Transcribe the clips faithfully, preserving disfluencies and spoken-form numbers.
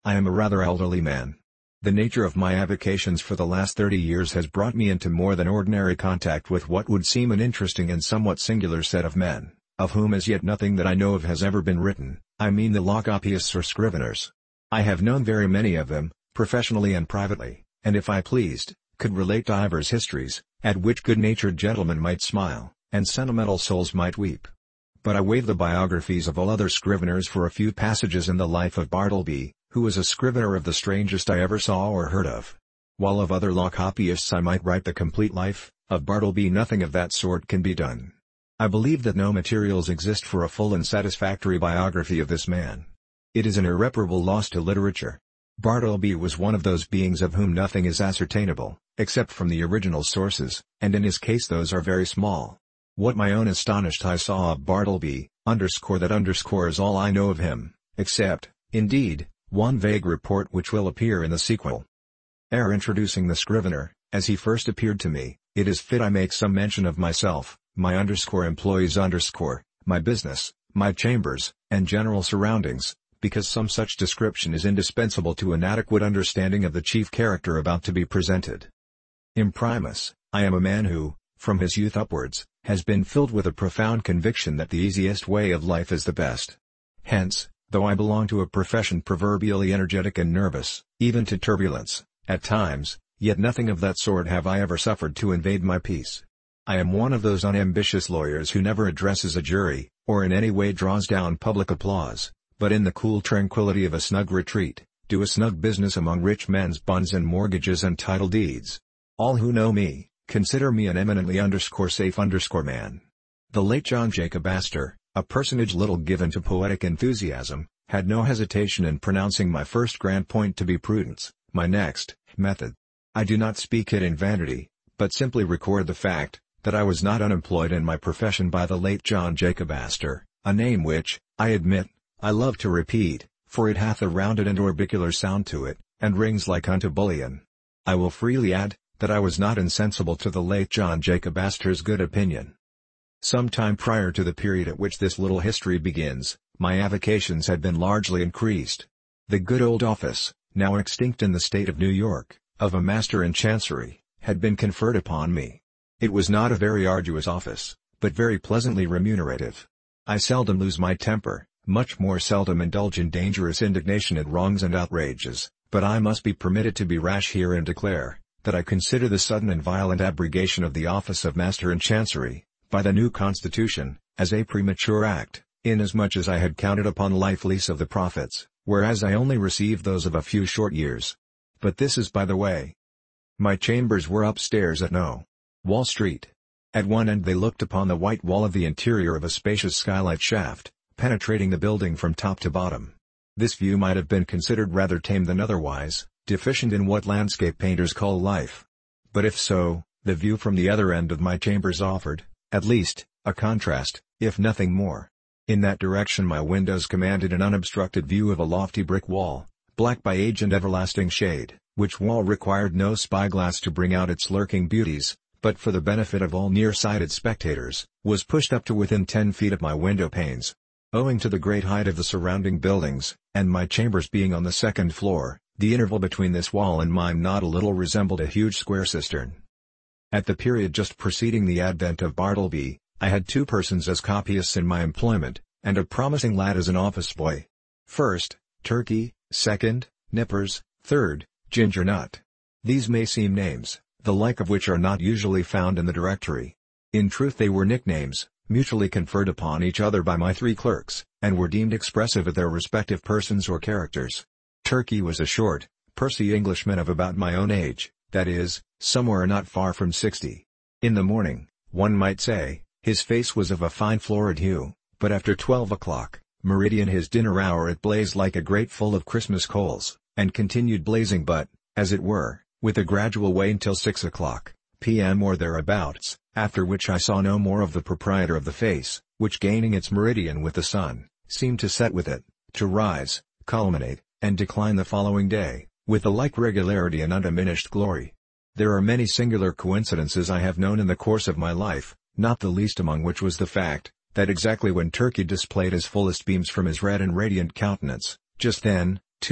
I am a rather elderly man. The nature of my avocations for the last thirty years has brought me into more than ordinary contact with what would seem an interesting and somewhat singular set of men, of whom as yet nothing that I know of has ever been written. I mean the lockcopyists or scriveners. I have known very many of them, professionally and privately, and if I pleased, could relate divers histories, at which good-natured gentlemen might smile, and sentimental souls might weep. But I waive the biographies of all other scriveners for a few passages in the life of Bartleby, who was a scrivener of the strangest I ever saw or heard of. While of other lockcopyists I might write the complete life, of Bartleby nothing of that sort can be done. I believe that no materials exist for a full and satisfactory biography of this man. It is an irreparable loss to literature. Bartleby was one of those beings of whom nothing is ascertainable, except from the original sources, and in his case those are very small. What my own astonished eye saw of Bartleby, underscore that underscore is all I know of him, except, indeed, one vague report which will appear in the sequel. Ere introducing the scrivener, as he first appeared to me, it is fit I make some mention of myself, my underscore employees underscore, my business, my chambers, and general surroundings, because some such description is indispensable to an adequate understanding of the chief character about to be presented. Imprimus, I am a man who, from his youth upwards, has been filled with a profound conviction that the easiest way of life is the best. Hence, though I belong to a profession proverbially energetic and nervous, even to turbulence, at times, yet nothing of that sort have I ever suffered to invade my peace. I am one of those unambitious lawyers who never addresses a jury, or in any way draws down public applause, but in the cool tranquility of a snug retreat, do a snug business among rich men's bonds and mortgages and title deeds. All who know me, consider me an eminently underscore safe underscore man. The late John Jacob Astor, a personage little given to poetic enthusiasm, had no hesitation in pronouncing my first grand point to be prudence, my next, method. I do not speak it in vanity, but simply record the fact, that I was not unemployed in my profession by the late John Jacob Astor, a name which, I admit, I love to repeat, for it hath a rounded and orbicular sound to it, and rings like unto bullion. I will freely add, that I was not insensible to the late John Jacob Astor's good opinion. Some time prior to the period at which this little history begins, my avocations had been largely increased. The good old office, now extinct in the state of New York, of a master in chancery, had been conferred upon me. It was not a very arduous office, but very pleasantly remunerative. I seldom lose my temper, much more seldom indulge in dangerous indignation at wrongs and outrages, but I must be permitted to be rash here and declare, that I consider the sudden and violent abrogation of the office of Master in Chancery, by the new Constitution, as a premature act, inasmuch as I had counted upon life lease of the profits, whereas I only received those of a few short years. But this is by the way. My chambers were upstairs at No. Wall Street. At one end they looked upon the white wall of the interior of a spacious skylight shaft, penetrating the building from top to bottom. This view might have been considered rather tame than otherwise, deficient in what landscape painters call life. But if so, the view from the other end of my chambers offered, at least, a contrast, if nothing more. In that direction my windows commanded an unobstructed view of a lofty brick wall, black by age and everlasting shade, which wall required no spyglass to bring out its lurking beauties, but for the benefit of all near-sighted spectators, was pushed up to within ten feet of my window panes. Owing to the great height of the surrounding buildings, and my chambers being on the second floor, the interval between this wall and mine not a little resembled a huge square cistern. At the period just preceding the advent of Bartleby, I had two persons as copyists in my employment, and a promising lad as an office boy. First, Turkey; second, Nippers; third, Ginger Nut. These may seem names, the like of which are not usually found in the directory. In truth they were nicknames, mutually conferred upon each other by my three clerks, and were deemed expressive of their respective persons or characters. Turkey was a short, pursy Englishman of about my own age, that is, somewhere not far from sixty. In the morning, one might say, his face was of a fine florid hue, but after twelve o'clock, meridian his dinner hour it blazed like a grate full of Christmas coals, and continued blazing but, as it were, with a gradual wane till six o'clock, p m or thereabouts, after which I saw no more of the proprietor of the face, which gaining its meridian with the sun, seemed to set with it, to rise, culminate, and decline the following day, with the like regularity and undiminished glory. There are many singular coincidences I have known in the course of my life, not the least among which was the fact, that exactly when Turkey displayed his fullest beams from his red and radiant countenance, just then, too,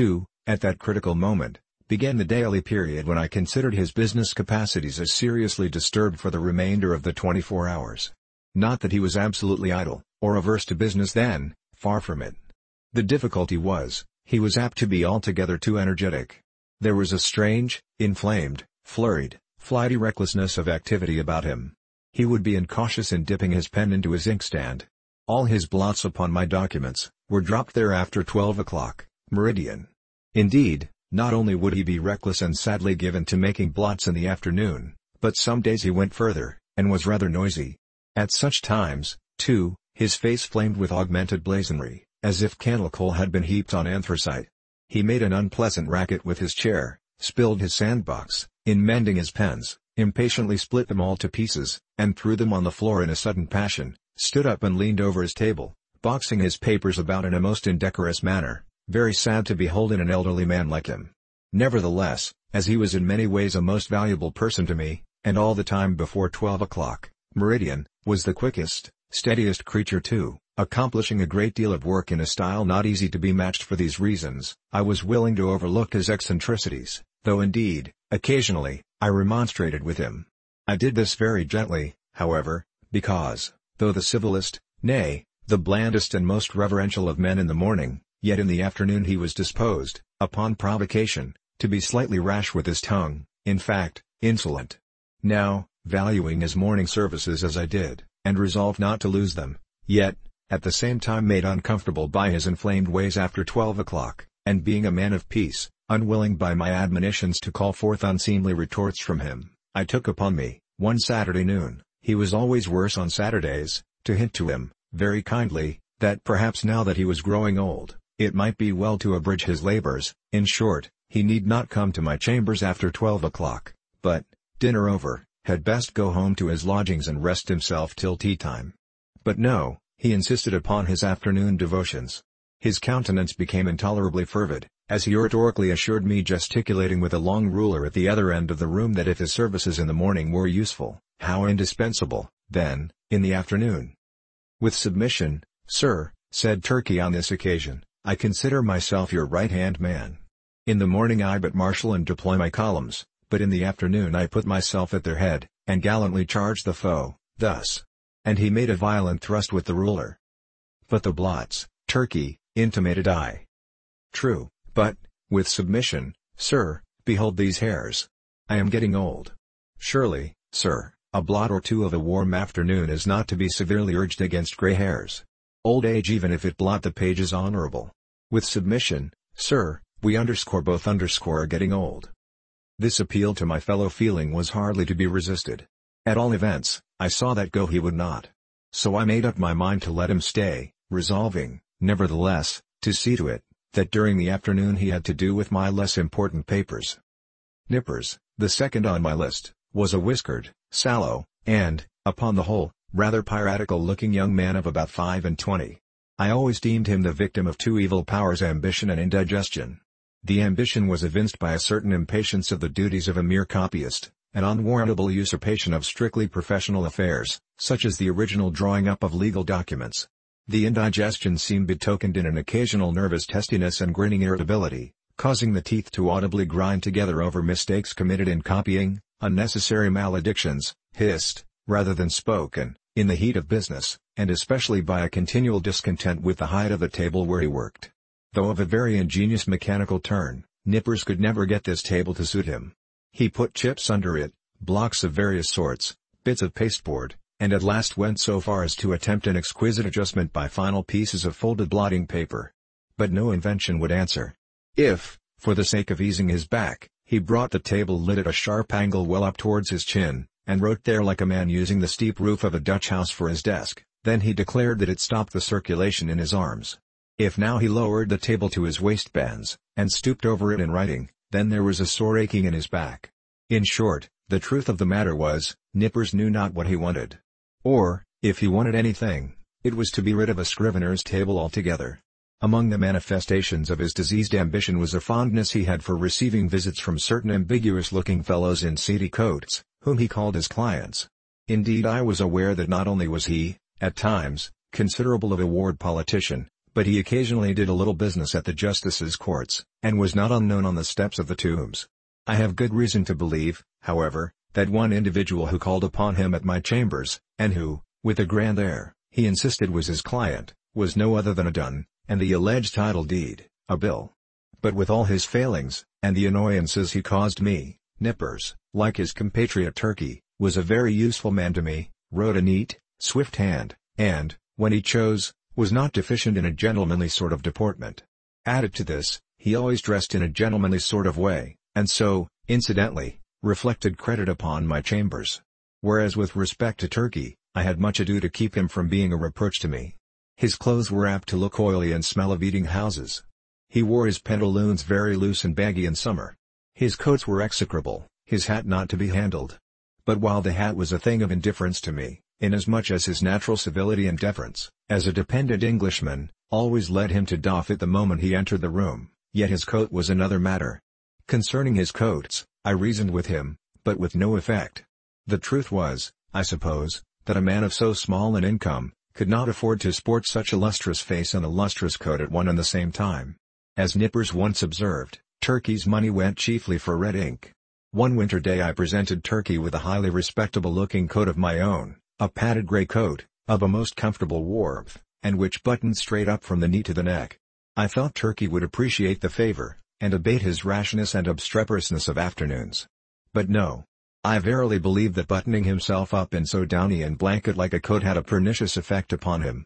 At that critical moment, began the daily period when I considered his business capacities as seriously disturbed for the remainder of the twenty-four hours. Not that he was absolutely idle, or averse to business then, far from it. The difficulty was, he was apt to be altogether too energetic. There was a strange, inflamed, flurried, flighty recklessness of activity about him. He would be incautious in dipping his pen into his inkstand. All his blots upon my documents were dropped there after twelve o'clock, meridian. Indeed, not only would he be reckless and sadly given to making blots in the afternoon, but some days he went further, and was rather noisy. At such times, too, his face flamed with augmented blazonry, as if candle coal had been heaped on anthracite. He made an unpleasant racket with his chair, spilled his sandbox, in mending his pens, impatiently split them all to pieces, and threw them on the floor in a sudden passion, stood up and leaned over his table, boxing his papers about in a most indecorous manner, very sad to behold in an elderly man like him. Nevertheless, as he was in many ways a most valuable person to me, and all the time before twelve o'clock, meridian, was the quickest, steadiest creature too, accomplishing a great deal of work in a style not easy to be matched. For these reasons, I was willing to overlook his eccentricities, though indeed, occasionally, I remonstrated with him. I did this very gently, however, because, though the civilest, nay, the blandest and most reverential of men in the morning, yet in the afternoon he was disposed, upon provocation, to be slightly rash with his tongue, in fact, insolent. Now, valuing his morning services as I did, and resolved not to lose them, yet, at the same time made uncomfortable by his inflamed ways after twelve o'clock, and being a man of peace, unwilling by my admonitions to call forth unseemly retorts from him, I took upon me, one Saturday noon, he was always worse on Saturdays, to hint to him, very kindly, that perhaps now that he was growing old, it might be well to abridge his labors. In short, he need not come to my chambers after twelve o'clock, but, dinner over, had best go home to his lodgings and rest himself till tea time. But no, he insisted upon his afternoon devotions. His countenance became intolerably fervid, as he oratorically assured me, gesticulating with a long ruler at the other end of the room, that if his services in the morning were useful, how indispensable, then, in the afternoon. With submission, sir, said Turkey on this occasion, I consider myself your right-hand man. In the morning I but marshal and deploy my columns, but in the afternoon I put myself at their head, and gallantly charge the foe, thus. And he made a violent thrust with the ruler. But the blots, Turkey, intimated I. True, but, with submission, sir, behold these hairs. I am getting old. Surely, sir, a blot or two of a warm afternoon is not to be severely urged against gray hairs. Old age, even if it blot the page, is honorable. With submission, sir, we underscore both underscore are getting old. This appeal to my fellow feeling was hardly to be resisted. At all events, I saw that go he would not. So I made up my mind to let him stay, resolving, nevertheless, to see to it, that during the afternoon he had to do with my less important papers. Nippers, the second on my list, was a whiskered, sallow, and, upon the whole, rather piratical-looking young man of about five and twenty. I always deemed him the victim of two evil powers, ambition and indigestion. The ambition was evinced by a certain impatience of the duties of a mere copyist, an unwarrantable usurpation of strictly professional affairs, such as the original drawing up of legal documents. The indigestion seemed betokened in an occasional nervous testiness and grinning irritability, causing the teeth to audibly grind together over mistakes committed in copying, unnecessary maledictions, hissed, rather than spoken, in the heat of business, and especially by a continual discontent with the height of the table where he worked. Though of a very ingenious mechanical turn, Nippers could never get this table to suit him. He put chips under it, blocks of various sorts, bits of pasteboard, and at last went so far as to attempt an exquisite adjustment by final pieces of folded blotting paper. But no invention would answer. If, for the sake of easing his back, he brought the table lid at a sharp angle well up towards his chin, and wrote there like a man using the steep roof of a Dutch house for his desk, then he declared that it stopped the circulation in his arms. If now he lowered the table to his waistbands, and stooped over it in writing, then there was a sore aching in his back. In short, the truth of the matter was, Nippers knew not what he wanted. Or, if he wanted anything, it was to be rid of a scrivener's table altogether. Among the manifestations of his diseased ambition was a fondness he had for receiving visits from certain ambiguous-looking fellows in seedy coats, whom he called his clients. Indeed, I was aware that not only was he, at times, considerable of a ward politician, but he occasionally did a little business at the justices' courts, and was not unknown on the steps of the tombs. I have good reason to believe, however, that one individual who called upon him at my chambers, and who, with a grand air, he insisted was his client, was no other than a Dunn, and the alleged title deed, a bill. But with all his failings, and the annoyances he caused me, Nippers, like his compatriot Turkey, was a very useful man to me, wrote a neat, swift hand, and, when he chose, was not deficient in a gentlemanly sort of deportment. Added to this, he always dressed in a gentlemanly sort of way, and so, incidentally, reflected credit upon my chambers. Whereas with respect to Turkey, I had much ado to keep him from being a reproach to me. His clothes were apt to look oily and smell of eating houses. He wore his pantaloons very loose and baggy in summer. His coats were execrable, his hat not to be handled. But while the hat was a thing of indifference to me, inasmuch as his natural civility and deference, as a dependent Englishman, always led him to doff it the moment he entered the room, yet his coat was another matter. Concerning his coats, I reasoned with him, but with no effect. The truth was, I suppose, that a man of so small an income, could not afford to sport such a lustrous face and a lustrous coat at one and the same time. As Nippers once observed, Turkey's money went chiefly for red ink. One winter day I presented Turkey with a highly respectable-looking coat of my own, a padded grey coat, of a most comfortable warmth, and which buttoned straight up from the knee to the neck. I thought Turkey would appreciate the favour, and abate his rashness and obstreperousness of afternoons. But no. I verily believe that buttoning himself up in so downy and blanket-like a coat had a pernicious effect upon him.